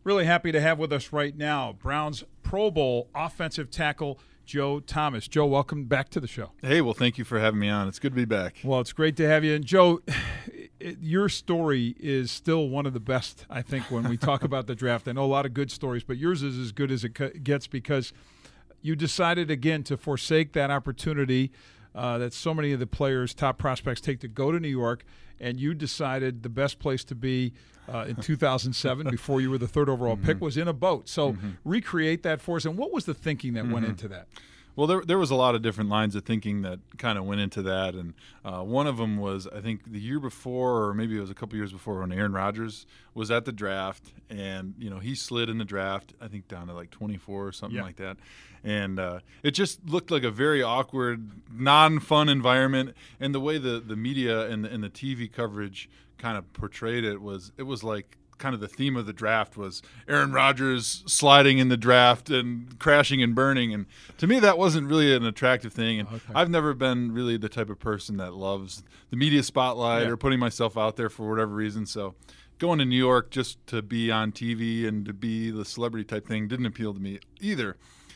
Really happy to have with us right now Browns Pro Bowl offensive tackle Joe Thomas. Joe, welcome back to the show. Hey, well, thank you for having me on. It's good to be back. Well, it's great to have you. And Joe, your story is still one of the best, I think, when we talk about the draft. I know a lot of good stories, but yours is as good as it gets because you decided again to forsake that opportunity that so many of the players, top prospects, take to go to New York, and you decided the best place to be in 2007 before you were the third overall pick was in a boat. So recreate that for us. And what was the thinking that went into that? Well, there was a lot of different lines of thinking that kind of went into that, and one of them was, I think, the year before, or maybe it was a couple years before, when Aaron Rodgers was at the draft, and he slid in the draft, I think down to like 24 or something like that, and it just looked like a very awkward, non-fun environment, and the way the media and the TV coverage kind of portrayed it was like, kind of the theme of the draft was Aaron Rodgers sliding in the draft and crashing and burning. And to me, that wasn't really an attractive thing. And I've never been really the type of person that loves the media spotlight or putting myself out there for whatever reason. So going to New York just to be on TV and to be the celebrity type thing didn't appeal to me either.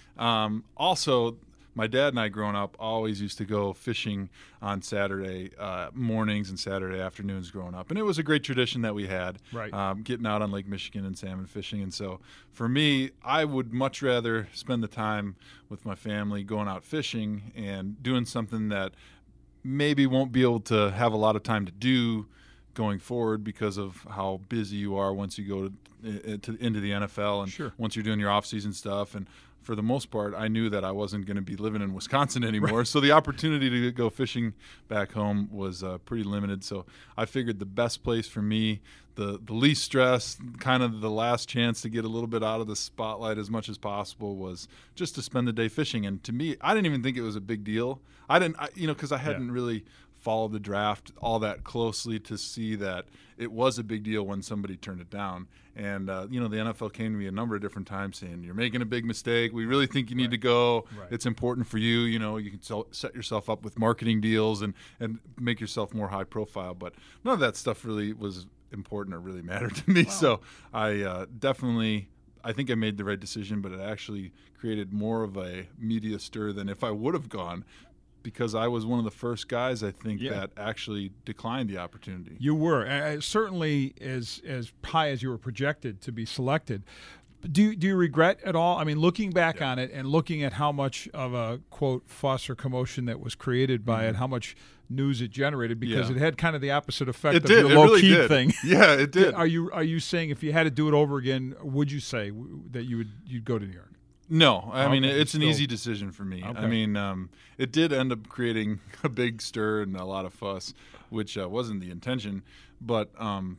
Also, my dad and I, growing up, always used to go fishing on Saturday mornings and Saturday afternoons growing up. And it was a great tradition that we had, getting out on Lake Michigan and salmon fishing. And so for me, I would much rather spend the time with my family going out fishing and doing something that maybe won't be able to have a lot of time to do going forward because of how busy you are once you go into the NFL and once you're doing your off-season stuff. And for the most part, I knew that I wasn't going to be living in Wisconsin anymore. So the opportunity to go fishing back home was pretty limited. So I figured the best place for me, the least stress, kind of the last chance to get a little bit out of the spotlight as much as possible, was just to spend the day fishing. And to me, I didn't even think it was a big deal. Because I hadn't really followed the draft all that closely to see that it was a big deal when somebody turned it down. And, the NFL came to me a number of different times saying, you're making a big mistake. We really think you need to go. It's important for you. You can set yourself up with marketing deals and make yourself more high profile. But none of that stuff really was important or really mattered to me. Wow. So I I think I made the right decision, but it actually created more of a media stir than if I would have gone, because I was one of the first guys, I think, that actually declined the opportunity. You were. Certainly as high as you were projected to be selected. Do you regret at all? I mean, looking back on it and looking at how much of a, quote, fuss or commotion that was created by it, how much news it generated, because it had kind of the opposite effect of your low-key thing. Yeah, it did. Are you saying if you had to do it over again, would you say that you'd go to New York? No, I mean, it's an easy decision for me. I mean, it did end up creating a big stir and a lot of fuss, which wasn't the intention. But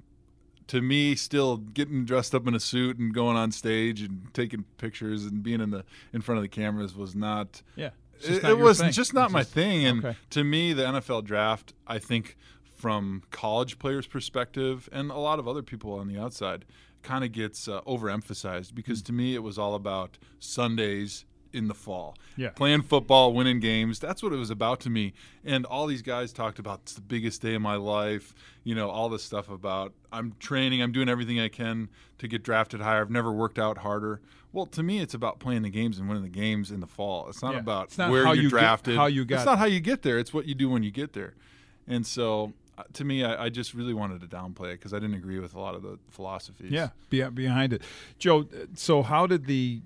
to me, still getting dressed up in a suit and going on stage and taking pictures and being in front of the cameras was not. Yeah, it was just not my thing. And to me, the NFL draft, I think, from college players' perspective, and a lot of other people on the outside, kind of gets overemphasized, because to me it was all about Sundays in the fall. Playing football, winning games. That's what it was about to me. And all these guys talked about, it's the biggest day of my life, all this stuff about I'm training, I'm doing everything I can to get drafted higher. I've never worked out harder. Well, to me, it's about playing the games and winning the games in the fall. It's not about where you're drafted. It's not how you get there. It's what you do when you get there. And so to me, I just really wanted to downplay it because I didn't agree with a lot of the philosophies. Behind it. Joe, so how did the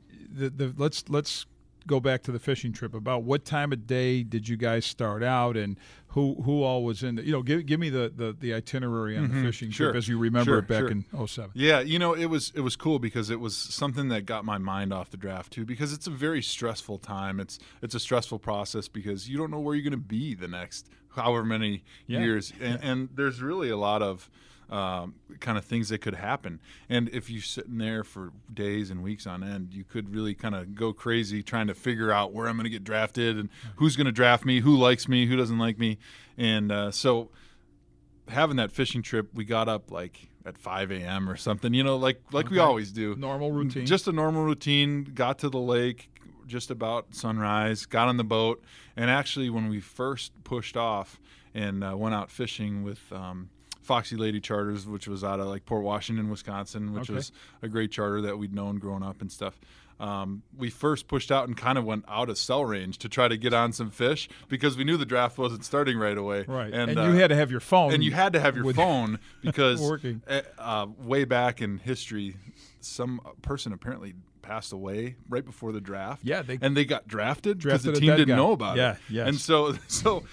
let's go back to the fishing trip. About what time of day did you guys start out, and who all was in give me the itinerary on the fishing trip as you remember it back in 2007. Yeah, it was cool because it was something that got my mind off the draft too, because it's a very stressful time. It's a stressful process because you don't know where you're going to be the next however many years, and there's really a lot of kind of things that could happen. And if you're sitting there for days and weeks on end, you could really kind of go crazy trying to figure out where I'm going to get drafted and who's going to draft me, who likes me, who doesn't like me. And so having that fishing trip, we got up like at 5 a.m. or something, like we always do. Normal routine. Just a normal routine. Got to the lake just about sunrise, got on the boat, and actually when we first pushed off and went out fishing with Foxy Lady Charters, which was out of like Port Washington, Wisconsin, which Okay. was a great charter that we'd known growing up and stuff. We first pushed out and kind of went out of cell range to try to get on some fish because we knew the draft wasn't starting right away. Right. And you had to have your phone. and you had to have your with- phone because working. way back in history, some person apparently passed away right before the draft. Yeah, and they got drafted because Drafted the a team dead didn't guy. know about Yeah, it. yes. And so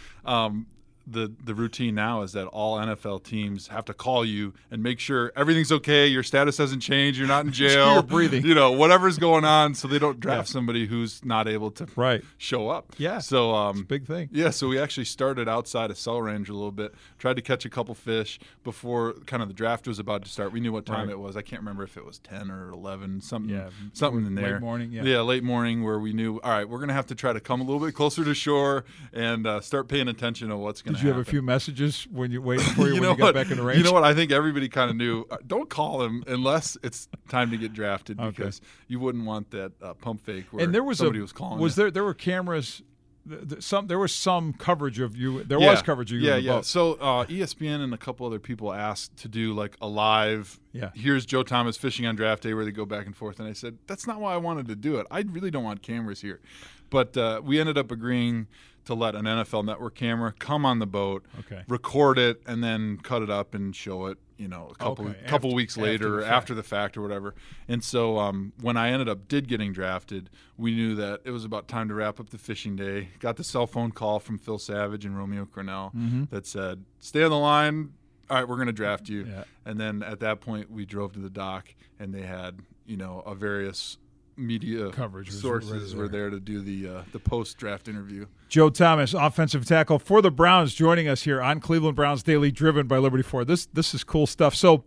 the routine now is that all NFL teams have to call you and make sure everything's okay, your status hasn't changed, you're not in jail, You're breathing. you know, whatever's going on, so they don't draft Yeah. somebody who's not able to Right. show up. Yeah. So Big thing. yeah, so we actually started outside of cell range a little bit, tried to catch a couple fish before kind of the draft was about to start. We knew what time Right. it was. I can't remember if it was 10 or 11, something Yeah, in late there. morning, yeah. late morning where we knew, all right, we're going to have to try to come a little bit closer to shore and start paying attention to what's going to Did happen. you have a few messages when you waited for you, when you got what? back in the range? You know what? I think everybody kind of knew. Don't call him unless it's time to get drafted Okay. because you wouldn't want that pump fake where And there was somebody was calling. Was you. there were cameras? There was some coverage of you. There Yeah. was coverage of you. Yeah, in the yeah. boat. So ESPN and a couple other people asked to do like a live. Yeah. Here's Joe Thomas fishing on draft day, where they go back and forth. And I said, that's not why I wanted to do it. I really don't want cameras here, but we ended up agreeing to let an NFL Network camera come on the boat, Okay. record it, and then cut it up and show it. You know, a couple Okay. couple weeks After later, the fact. after the fact or whatever. And so when I ended up getting drafted, we knew that it was about time to wrap up the fishing day. Got the cell phone call from Phil Savage and Romeo Cornell that said, "Stay on the line. All right, we're going to draft you." Yeah. And then at that point, we drove to the dock, and they had a various media Coverage was sources right were there to do the post draft interview. Joe Thomas, offensive tackle for the Browns, joining us here on Cleveland Browns Daily, driven by Liberty Ford. This is cool stuff. So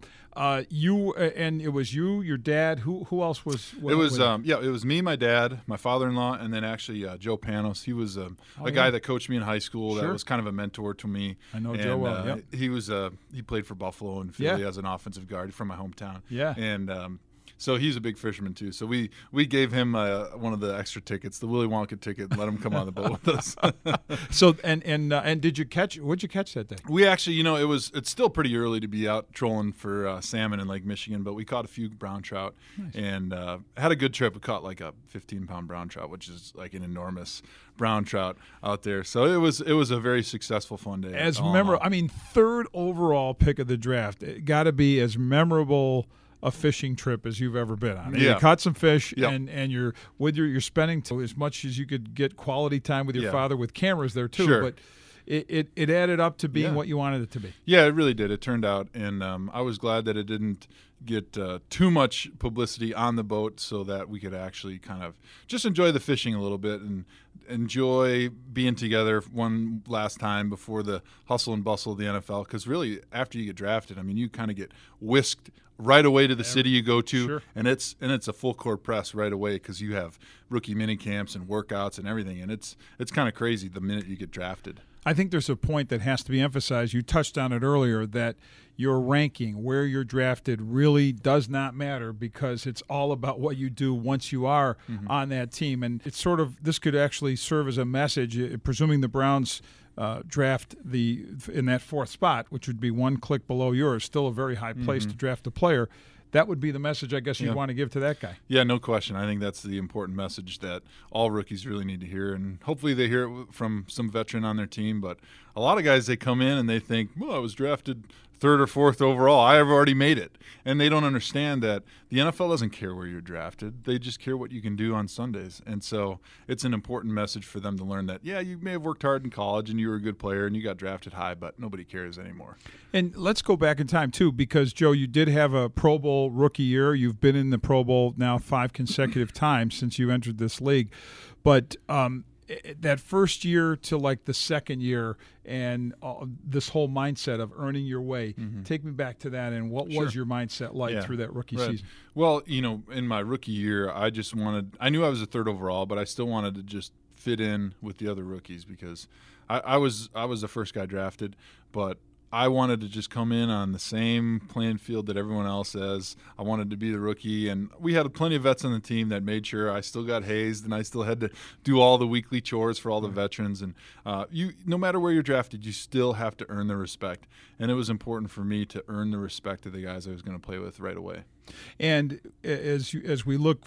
you and it was you, your dad. Who else was? It was it was me, my dad, my father-in-law, and then actually Joe Panos. He was a guy that coached me in high school. That Sure. was kind of a mentor to me. I know and, Joe well. Yep. He was he played for Buffalo and Philly Yeah. as an offensive guard from my hometown. Yeah. And so he's a big fisherman too. So we gave him one of the extra tickets, the Willy Wonka ticket, and let him come on the boat with us. So and did you catch? What'd you catch that day? We actually, it's still pretty early to be out trolling for salmon in Lake Michigan, but we caught a few brown trout and had a good trip. We caught like a 15-pound brown trout, which is like an enormous brown trout out there. So it was a very successful, fun day. As all in memorable, all. I mean, third overall pick of the draft. It got to be as memorable a fishing trip as you've ever been on. Yeah. You caught some fish, Yep. and you're spending as much as you could get quality time with your Yeah. father with cameras there too. Sure. But it added up to being Yeah. what you wanted it to be. Yeah, it really did. It turned out, and I was glad that it didn't get too much publicity on the boat, so that we could actually kind of just enjoy the fishing a little bit and enjoy being together one last time before the hustle and bustle of the NFL. Because really, after you get drafted, I mean, you kind of get whisked right away to the city you go to, Sure. and it's a full court press right away because you have rookie mini camps and workouts and everything, and it's kind of crazy the minute you get drafted. I think there's a point that has to be emphasized. You touched on it earlier that your ranking, where you're drafted, really does not matter because it's all about what you do once you are on that team. And it's sort of this could actually serve as a message, presuming the Browns draft in that fourth spot, which would be one click below yours, still a very high place to draft a player. That would be the message I guess you'd want to give to that guy. Yeah, no question. I think that's the important message that all rookies really need to hear, and hopefully they hear it from some veteran on their team. But a lot of guys, they come in and they think, well, I was drafted third or fourth overall. I have already made it. And they don't understand that the NFL doesn't care where you're drafted. They just care what you can do on Sundays. And so it's an important message for them to learn that, yeah, you may have worked hard in college and you were a good player and you got drafted high, but nobody cares anymore. And let's go back in time, too, because, Joe, you did have a Pro Bowl rookie year. You've been in the Pro Bowl now 5 consecutive times since you entered this league. But that first year to like the second year and this whole mindset of earning your way, take me back to that. And what was your mindset like through that rookie season? Well, in my rookie year, I knew I was a third overall, but I still wanted to just fit in with the other rookies because I was the first guy drafted, but I wanted to just come in on the same playing field that everyone else is. I wanted to be the rookie, and we had plenty of vets on the team that made sure I still got hazed, and I still had to do all the weekly chores for all the veterans. And no matter where you're drafted, you still have to earn the respect. And it was important for me to earn the respect of the guys I was going to play with right away. And as we look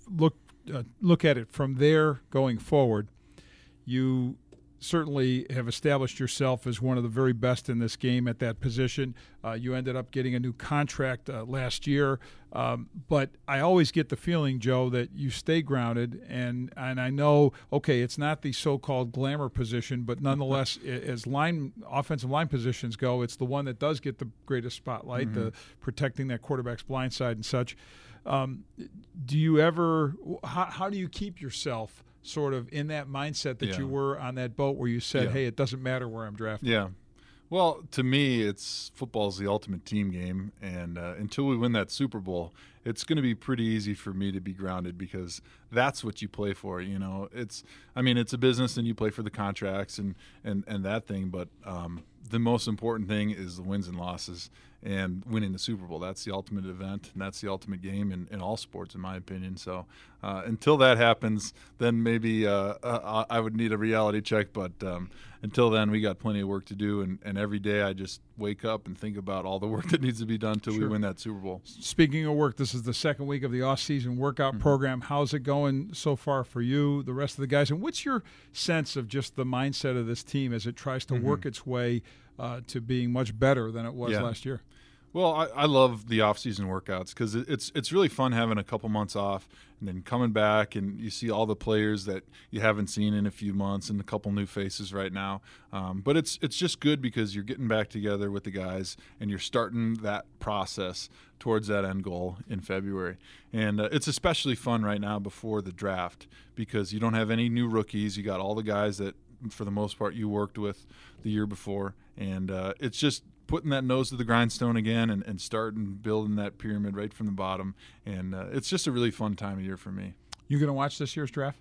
at it from there going forward, you certainly have established yourself as one of the very best in this game at that position. You ended up getting a new contract last year. But I always get the feeling, Joe, that you stay grounded. And I know, okay, it's not the so-called glamour position, but nonetheless, as offensive line positions go, it's the one that does get the greatest spotlight, the protecting that quarterback's blind side and such. Do you ever – how do you keep yourself – sort of in that mindset that you were on that boat where you said, hey, it doesn't matter where I'm drafted? Yeah. Well, to me, football's the ultimate team game, and until we win that Super Bowl, it's going to be pretty easy for me to be grounded because that's what you play for. It's a business, and you play for the contracts and that thing, but the most important thing is the wins and losses and winning the Super Bowl. That's the ultimate event, and that's the ultimate game in all sports, in my opinion. So until that happens, then maybe I would need a reality check. But until then, we got plenty of work to do, and every day I just wake up and think about all the work that needs to be done until we win that Super Bowl. Speaking of work, this is the second week of the off-season workout program. How's it going so far for you, the rest of the guys? And what's your sense of just the mindset of this team as it tries to work its way to being much better than it was last year? Well, I love the off-season workouts because it's really fun having a couple months off and then coming back and you see all the players that you haven't seen in a few months and a couple new faces right now. But it's just good because you're getting back together with the guys and you're starting that process towards that end goal in February. And it's especially fun right now before the draft because you don't have any new rookies. You got all the guys that, for the most part, you worked with the year before. And it's just putting that nose to the grindstone again and starting building that pyramid right from the bottom. And it's just a really fun time of year for me. You going to watch this year's draft?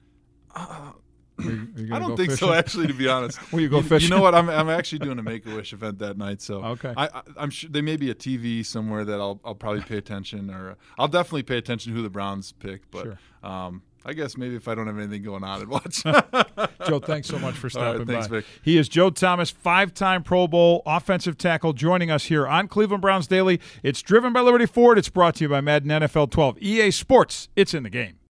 I don't think so, actually, to be honest. Will you go fishing? You know what? I'm actually doing a Make-A-Wish event that night, so okay. I'm sure there may be a TV somewhere that I'll probably pay attention, or I'll definitely pay attention to who the Browns pick. But I guess maybe if I don't have anything going on, I'd watch. Joe, thanks so much for stopping thanks, by. Vic. He is Joe Thomas, 5-time Pro Bowl offensive tackle, joining us here on Cleveland Browns Daily. It's driven by Liberty Ford. It's brought to you by Madden NFL 12. EA Sports, it's in the game.